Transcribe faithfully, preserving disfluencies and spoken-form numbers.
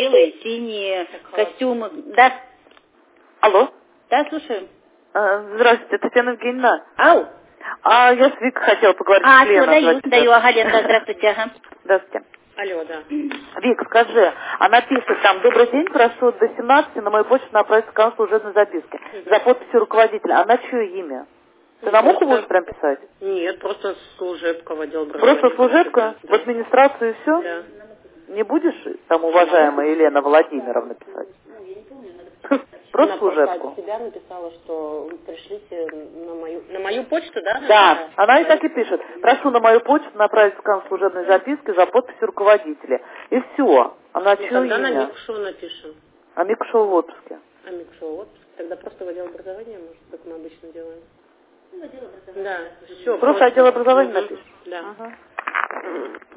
белые, синие костюмы. Да. Алло. Да, слушаю. А, здравствуйте, Татьяна Евгеньевна. Ау. А я с Викой хотела поговорить. А, с все, даю, назвать, даю, ага, Ленка, здравствуйте, ага. Здравствуйте. Алло, да. Вик, скажи, она пишет там: добрый день, прошу до семнадцати на мою почту направить скан служебной записки. За подписью руководителя. А на чье имя? Ты на муху будешь прям писать? Нет, просто служебка в отдел образования. Просто служебка? Да. В администрацию и все? Да. Не будешь там, уважаемая Елена Владимировна, писать? Просто служебку. От себя написала, что пришлите на мою, на мою почту, да? Да, она и так и пишет. Прошу на мою почту направить скан служебной записки за подписью руководителя. И все. А на чье Тогда на имя? Микушева напишем. А Микушева в отпуске. А Микушева в отпуске. Тогда просто в отдел образования, может, как мы обычно делаем. Да, все. Просто отдел образования напишешь? Да. Ага.